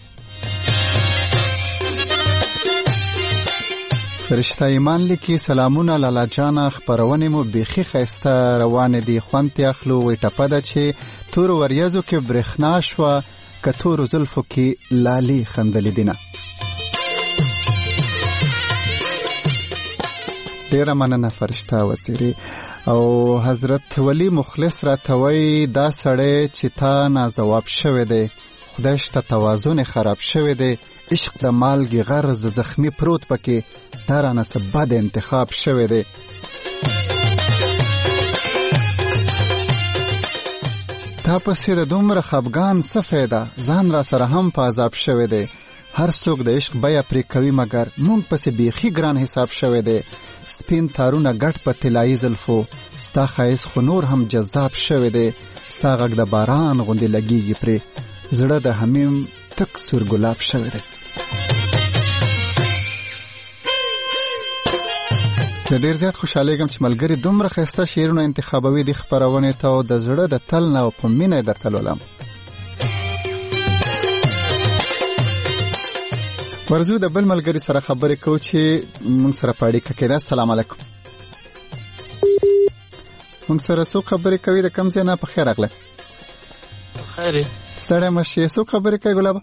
فرشته ایمان لیکي سلامونه لالا جان، خبرونه مو بيخي خسته روان دي، خوانت اخلو وي ټپه ده چې تور وریازو کې برخنا شو کتور زلفو کې لالي خندل دینه. ډیره مننه فرشته وزیری. او حضرت ولی مخلص راته وایي دا سړی چې تا ناځواب شوی دی، خدای شته توازن خراب شوی دی، عشق د مالګې غرض زخمی پروت پکې، دا رانه څه بد انتخاب شوی دی. تا پسې د دومره خفګان څه فایده، ځان را سره هم په عذاب شوی دی. هر څوک د عشق بیا پرې کوي مګر مونږ پسې بیخي ګران حساب شوی دی. سپین تارونه ګټ په طلایي زلفو، ستا ښایست خو نور هم جذاب شوی دی. ستا غږ د باران غوندې لګیږي پرې، زړه د حمیم تک سور ګلاب شوی دی. د ډیر زیات خوشحالیږم چې ملګري دومره ښایسته شعرونه انتخابوي د خپرونې ته، او د زړه د تل نه په مینه یې درته لولم. ورځو د بل ملګري سره خبرې کوو چې موږ سره په اړیکه کې ده. السلام علیکم. موږ سره څوک خبرې کوي، د کوم ځای نه؟ په خیر راغلی. خیر ستړی مه شې. څوک خبرې کوي ګلابه؟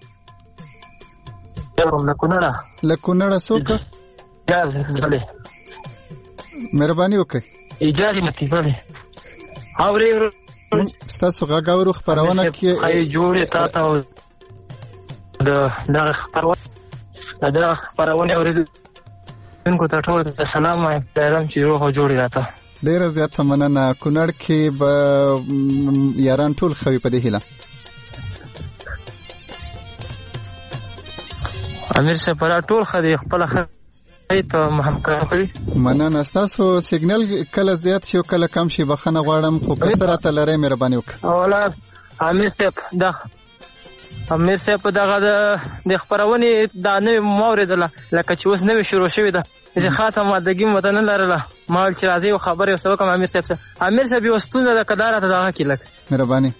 له کونړه. له کونړه څوک؟ اجاز غلی. مهرباني وکړئ. اجاز لطیفه دی. اورې ستاسو غږ اورو خپرونه کې جوړې تا ته د دغه خپرونه دا خبرونه اوریدونکو ته ټول سلام وایم. پیغام چې روح جوړی راته. ډیره زیاته مننه. کونړ کې به یاران ټول خوي په دې هیله. امیر سپرا ټول خدي خپل خدي ته محمد کوي. مننه. تاسو سیګنل کله زیات شي او کله کم شي بخنه غواړم، خو کسره ته لری مهرباني وکړه. اولا امیر سپ دا امیر صاحب دغه د خبرونې دا نوې موریدله لکه چې اوس نوې شروع شوې ده، زه خاصه مادګي مته نه لرله. ما ویل چې راځي یو خبرې ورسره وکړم. امیر صاحب امیر صاحب یوه ستونزه ده، که دا راته دغه کړي لږ مهرباني.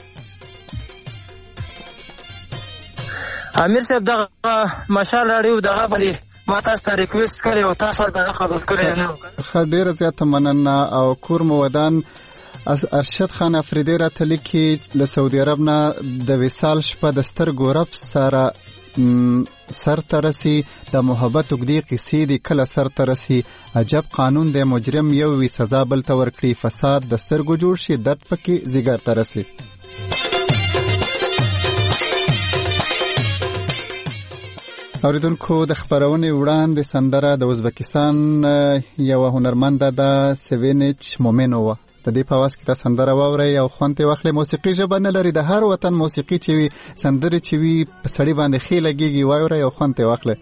امیر صاحب دغه مشال راډیو دغه باندې ما تاسو ته ریکویسټ کړی او تاسو دغه خبر کړی نه. ښه ډېره زیاته مننه. او کور مو ودان ارشد خان افریدی راته لیکي له سعودي عرب نه د وصال شپه د سترګو رب سره سر ته رسي، د محبت اوږدې قیسې دي کله سر ته رسي. عجب قانون دی، مجرم یو وي سزا بل ته ورکړي، فساد د سترګو جوړ شي درد پکې ځیګر ته رسي. اوریدونکو د خبرونې وړاندې سندره د ازبکستان یوه هنرمنده ده سوینچ مومنووا. د دې په واس کې تا سندره واورئ او خوند یې واخلئ. موسیقي ژبه نه لري، د هر وطن موسیقي چې وي، سندرې چې وي، په سړي باندې ښې لګېږي، واورئ او خوند یې واخلئ.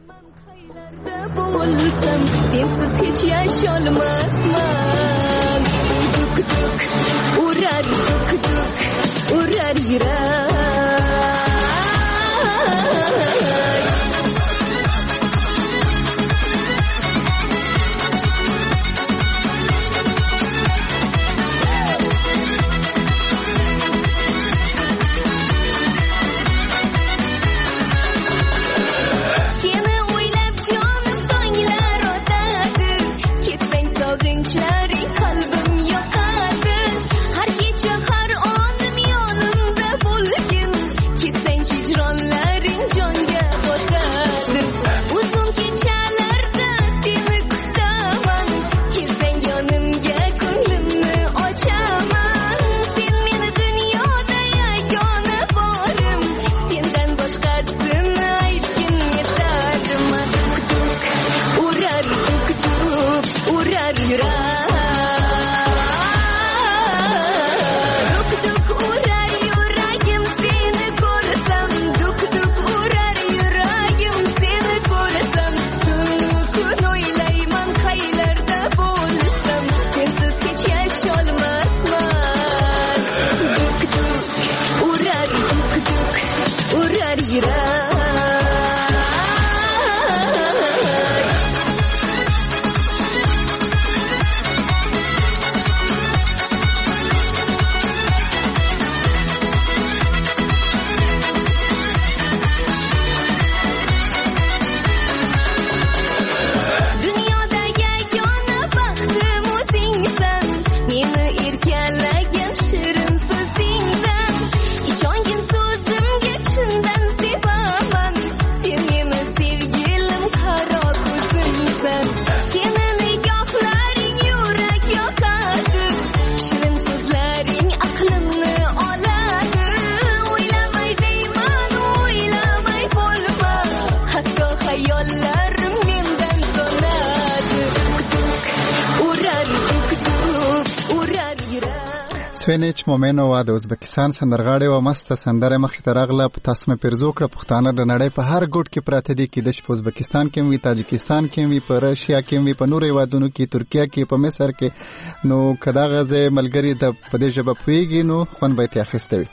فینیچ مومنووا د ازبکستان سندرغاړې و مسته سندره مخې ته راغله په تاسو مې پیرزو کړه. پښتانه د نړۍ په هر ګوټ کې پراته دي، کېدای شي په ازبکستان کې وي، تاجکستان کې وي، په رشیا کې وي، په نورو هېوادونو کې، ترکیه کې، په مصر کې. نو که دغه ځای ملګري د په دې ژبه پوهېږي نو خوند به یې ترې اخیستی وي.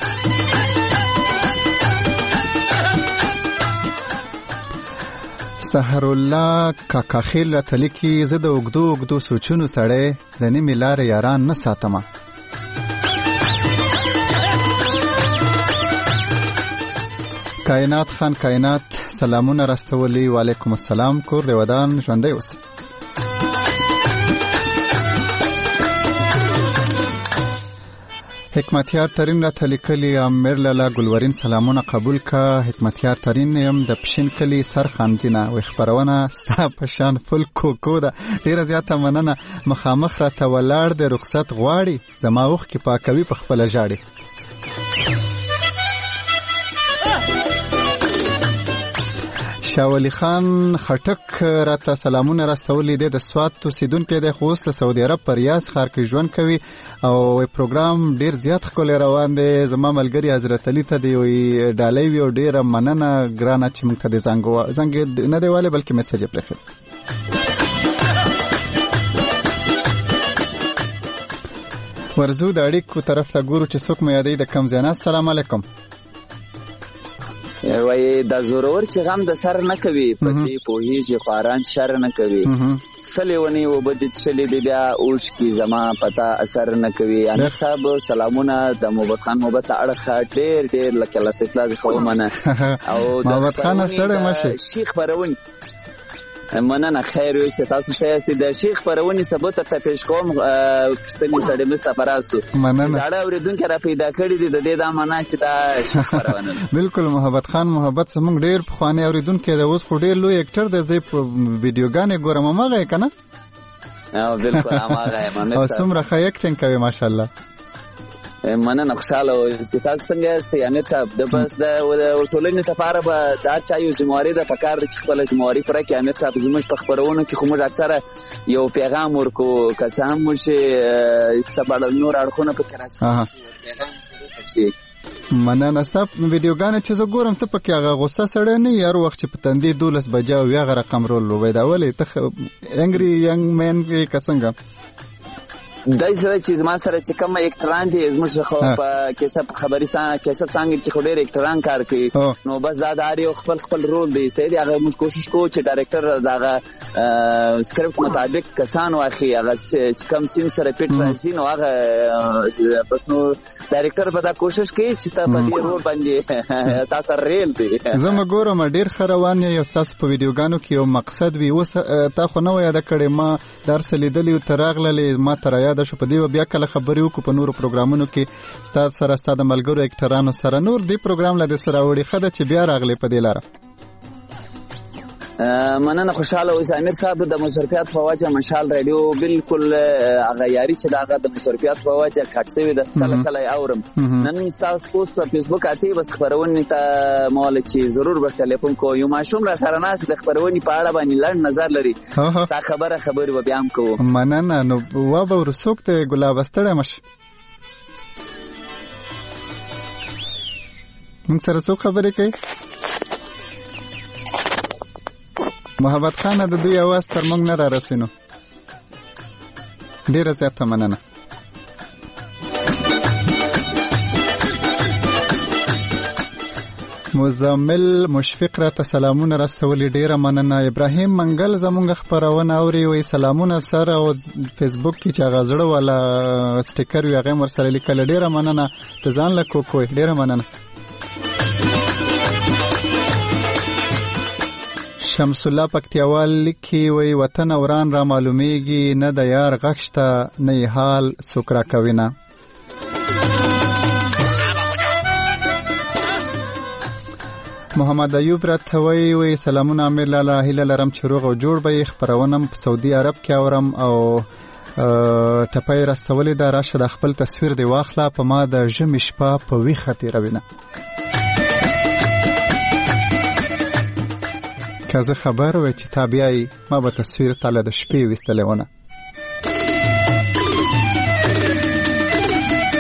سحر الله کاکاخیل راته لیکي زه د اوږدو اوږدو سوچونو سړی د نیمې لارې یاران نه ساتمه. کائنات خان کائنات سلامونه راستولي. وعلیکم السلام. کور دی ودان ژوندی اوسئ. حکمتیار ترین را تلیکلی امیر لالا گلورین سلامونه قبول کا. حکمتیار ترین یم د پشین کلی سر خانزینه و خبرونه ستا پشان فل کوکو ده. ډیره زیاته مننه. مخامخ را ته ولاړ د رخصت غواړي زما اوښ کې پاکوي په خپله ژاړي. شاولی خان خټک راته سلامونه راستولي دي. د سوات اوسیدونکی دی خو اوس د سعودي عرب په ریاض ښار کې ژوند کوي او پروګرام ډیر زیات ښکلی روان دی. زما ملګري حضرت علي ته دی وی ډالۍ وي او ډیره مننه ګرانه چې موږ ته د زنګ زنګ نه دی والی بلکې میسج یې پرېښی. ورزو د اړیکو طرف ته ګورو چې څوک مو یادوي د کم ځای نه. السلام علیکم. وای دا زورور چې غم د سر نه کوي پکې پوهیږي خواران شر نه کوي. سلې ونی و بدت شلې دی بیا اوش کی زما پتا اثر نه کوي. ان صاحب سلامونه د محمد خان محبت اړه ډېر ډېر لکه لاس کلاس خو منه او د محمد خان سره مشه شیخ پرون مننه خیر وي چې تاسو شایسته د شیخ پرونی ثبوت ته پیش کوم. پښتني سړی مستفا راسو زړه اوریدونکو را پیدا کړی دي د دې د معنا چې دا شیخ پرونه بالکل محمد خان محبت زموږ ډیر خواني اوریدونکو د اوس خو ډیر لوی اکټر د زی په ویډیوګانې ګورم ماغه کنه. او بالکل ماغه مننه او څومره ښه اکټینګ کوي ماشاءالله. مننه خوشاله او ستاسو څنګه یاست امیر صاحب؟ د بس د ټولنې لپاره به دا چا یو ذمہواری د پکار چې خپل ذمہواری پوره کړي. امیر صاحب زموږ په خبرونو کې خو موږ اکثره یو پیغام ورکو که څه هم موږ سبا نور اړخونه په کراسي پیغام ورکړي. مننه. ستا ویډیوګانې چې زه ګورم ته پکې هغه غصه سړی نه یې هر وخت چې په تندې دولس بجې او هغه رقم رول لوبوي دا ولې ته انګري ینګ مین کې که څنګه دای سره چې زما سره چې کوم اکټران دي زموږ خو په کیسه خبري سان کیسه څنګه چې خو ډېر اکټران کار کوي نو بس دا داري خپل خپل رول دی. سید هغه موږ کوشش کوو چې ډایرکټر داغه سکرپټ مطابق کسان واخی هغه چې کوم سین سره پیټ راځي نو هغه بس نو ډایرکټر به دا کوشش کوي چې ته په دې رول باندې تاسو ریل دی. زما ګورم ډېر خروان یو تاسو په ویډیوګانو کې یو مقصد وي اوس تا خو نو یاد کړې ما درس لیدلی او تراغله ما تر دا شو په دی بیا کله خبرې وکړو په نورو پروګرامونو کې ستاسو سره ستاسو ملګرو اکټرانو سره نور دی پروګرام لا د سره وړي خده چې بیا راغلی په دې لاره. مننه خوشاله اوسه امیر صاحب. د مصرفیات په وجه مشال رادیو بالکل هغه یاري چې داغه د مصرفیات په وجه کټ سوي د کله کله اورم. نن تاسو پوسټ په فیسبوک اتی بس خبرونه ته مول چې ضرور به ټلیفون کو یو ماشوم را سره ناس د خبرونه په اړه باندې لړ نظر لري سا خبره خبري و بیا هم کوو. مننه. نو و به ورسوک ته ګلاب استړې مش من سره څو خبرې کوي محمد خان د دوی आवाज تر موږ نه را رسینو. ډیره زیاته مننه. مزمل مشفق را ته سلامونه راستولي ډیره مننه. ابراهیم منګل زمونږ خبرونه اوري وي سلامونه سره او فیسبوک کې چې غزړه والا سټیکر وي هغه ور سره لیکل ډیره مننه. ته ځان له کوکوي ډیره مننه. شمس الله پکتیاوال لیکي وی وطن اوران را معلومیږي نه د یار غښته نه حال سوکرا کوینا. محمد ایوب راتوي وی سلامونه امیر لالا هیله لرم چې روغ او جوړ به خبرونم په سعودي عرب کې اورم او ټپای راستولې دا راشه د خپل تصویر دی واخلا په ما د ژمې شپه په ویخه تیروینه. که زه خبر وای چې تابعی ما به تصویر تعالی د شپې وستلې ونه.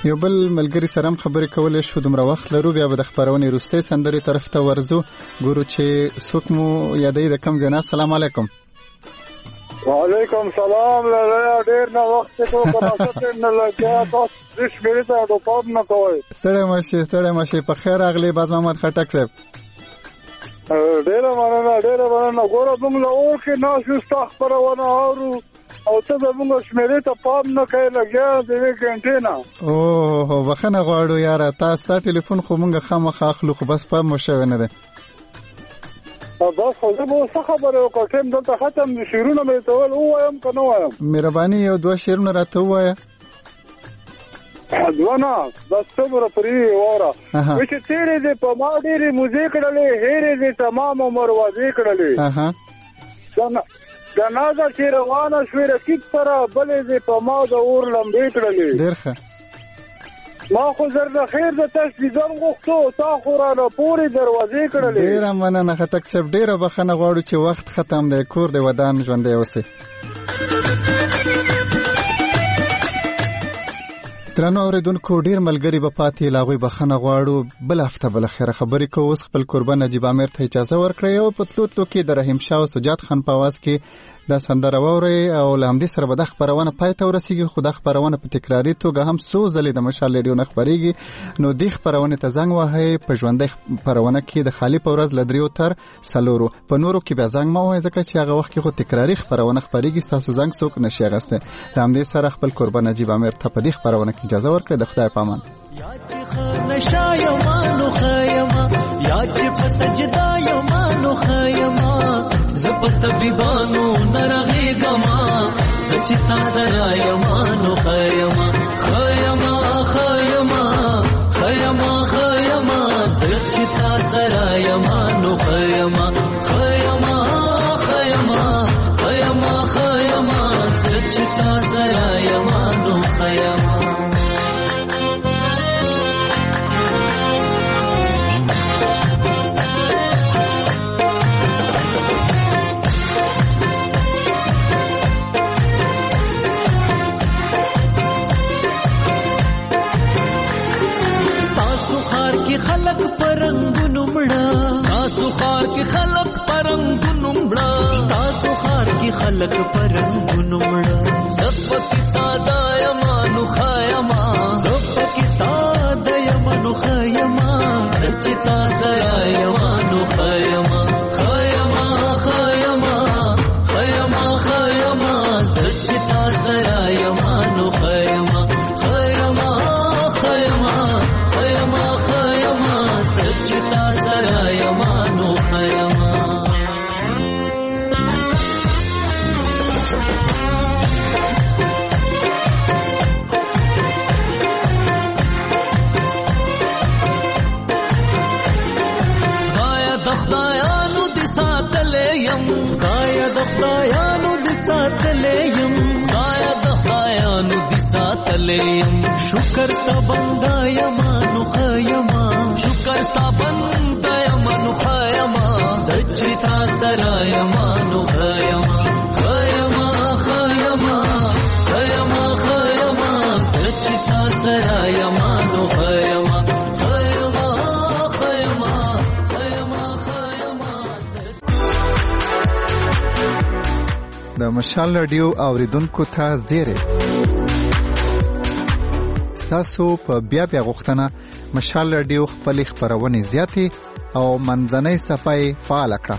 یو بل ملګری سره هم خبرې کولې شو، دومره وخت لرو، بیا به د خپرونې وروستۍ سندرې طرف ته ورځو، ګورو چې څوک مو یادوي د کوم ځای نه. السلام علیکم. وعلیکم سلام. لاله ډېر نه وخت ته کومه نه لګیا، تاسو د شپې ته د پام نه کوئ. ستړی ماشي ستړی ماشي په خیر راغلی باز محمد خټک صاحب. ډېر مننه ډېر مننه. ګوره موږ له اور کې ناشو ستا خپرونه اورو او ته زموږ شمیرې ته پام نه کوې، لګیا د یوې ګنټې نه. اوه بخښنه غواړو یاره، تا ستا ټلیفون خو موږ خامخا اخلو، خو بس پام مو شوی نه دی. بس خو زه به اوس څه خبرې وکړم، ټیم دلته ختم دي، شعرونه مې ته ویل ووایم که نه وایم؟ مهرباني یو دوه شعرونه راته ووایه. دوه نه بس څومره پرې واوره. وایي چې تېرې دې په ما ډېرې موزې کړلې، هېرې دې تمام عمر وعدې کړلې، د نازه چې روانه شوې رقیب سره، بلې دې په ما د اور لمبې کړلې. ډېر ښه. ما خو زر د خیر د تش دیدن غوښتو، تا خو رانه پورې دروازې کړلې. ډېره مننه خټک صاحب، ډېره بخښنه غواړو چې وخت ختم دی، کور دی ودان ژوندی اوسئ. درنو اوریدونکو، ډیر ملګری به پاتې، لا هغوی بخښنه غواړو. بل هفته بل خیره خبرې کوو. اوس خپل قربان نجیب عامر ته اجازه ورکړئ او په تلو تلو کې د رحیم شاه او سجاد خان په اواز کې دا سندره واورئ او له همدې سره به دا خپرونه پای ته ورسېږي. خو دا خپرونه په تکراري توګه هم څو ځلې د مشال ریډیو نه خپرېږي، نو دې خپرونې ته زنګ وهئ. په ژوندۍ خپرونه کې د خالي په ورځ له دریو تر څلورو، په نورو کې بیا زنګ مه وهئ، ځکه چې هغه وخت کې خو تکراري خپرونه خپرېږي، ستاسو زنګ څوک نشي اخیستی. له همدې سره خپل قربان نجیب عامر ته په دې خپرونه کې اجازه ورکړئ. د خدای په امان. یا چې خانشا یمانو خیما، یا چې په سجدا یمانو خیما، زه په طبیبانو نرغېږما، زه چې تا سره یمانو خیما خیما خیما خیما خیما، زه چې تا سره یمانو خیما خیما خیما خیما خیما، زه چې تا سره یمانو خیما. خلق پرنګونو مړه، تاسو خار کې خلق پرنګونو مړه، تاسو خار کې خلق پرنګونو مړه، زپکی ساده یمانو خیما، زپکی ساده یمانو خیما، چې تاسو یمانو خیما خیما خیما خیما خیما، چې تاسو یمانو خیما خیما خیما خیما خیما، چې تاسو یمانو خیما. خدای د خدایانو دې ساتلې یم، خدای د خدایانو دې ساتلې یم، خدای د خدایانو دې ساتلې یم، شکر ته بنده یمانو خیما، شکر ستا بنده یمانو خیما، چې تا سره یمانو خیما خیما خیما خیما خیما، چې تا سره یمانو خیما خیما خیما خیما خیما. د مشال رادیو اوریدونکو ته زیری ستاسو په بیا بیا غوښتنه مشال رادیو خپل خبرونه زیاتې او منځنۍ صفای فعال کړه.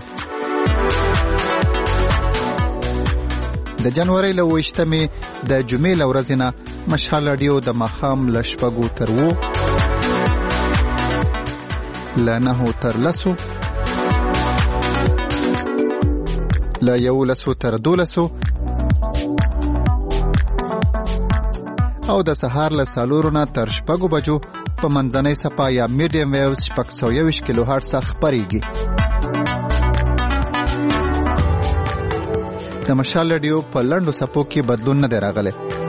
د جنوري له وشتمې د جمعې له ورځې نه مشال رادیو د ماښام له شپږو تر اوو، له نهو تر لسو، له یولسو تر دولسو او د سهار له څلورو نه تر شپږو بجو په منځنۍ صفا یا میډیم ویوز شپږ سوه یوویشت کیلو هرټز خپرېږي. د مشال رادیو په لنډو څپو کې بدلون نه دی راغلی.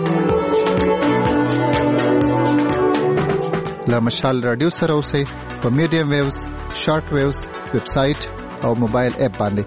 له مشال رادیو سره اوسئ په میډیم ویوز، شارټ ویوز، ویب سایټ او موبایل اپ باندې.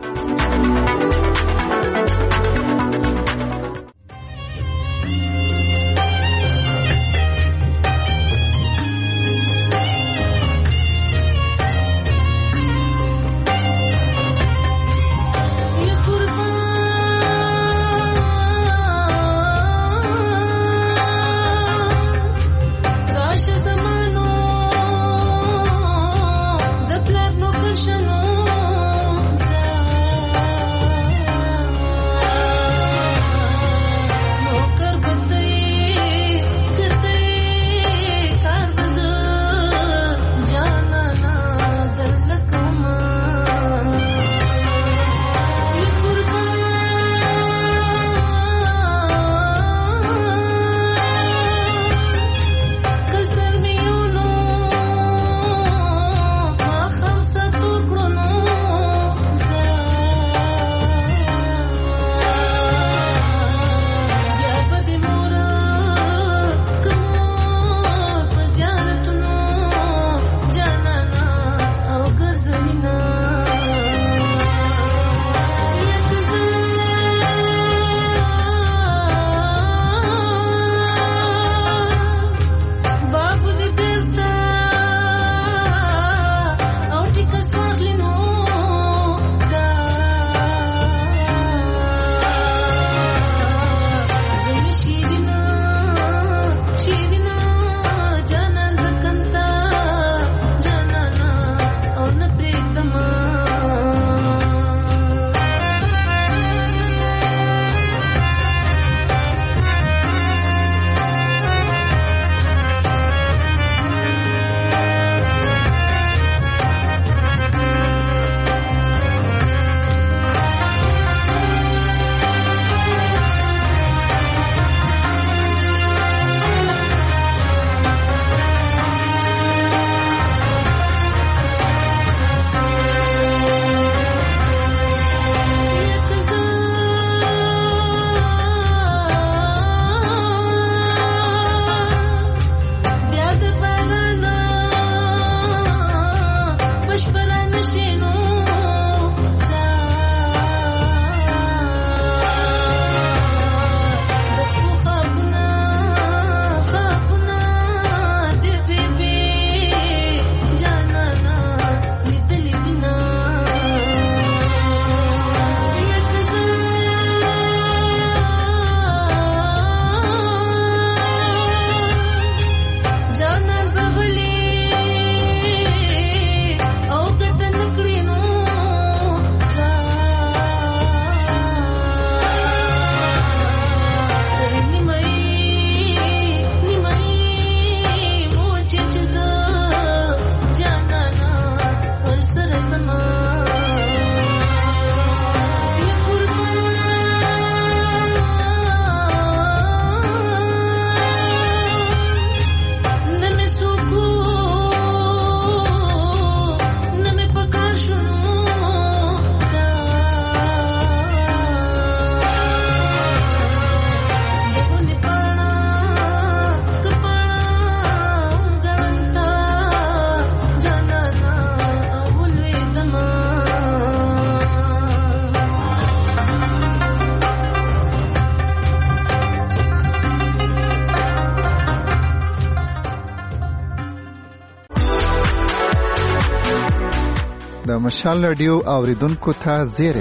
مشال رادیو اوریدونکو ته زیری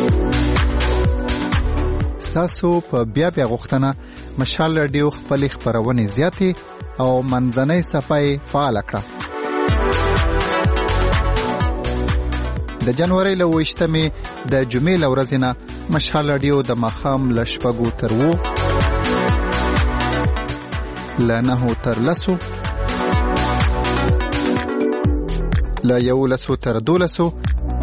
ستاسو په بیا بیا غوښتنه مشال رادیو خپل خبرونه زیاتې او منځنۍ صفحه فعال کړه. د جنوري له ویشتمې د جمعې له ورځې نه مشال رادیو د ماښام له شپږو تر اوو له نهو تر لسو له یولسو تر دولسو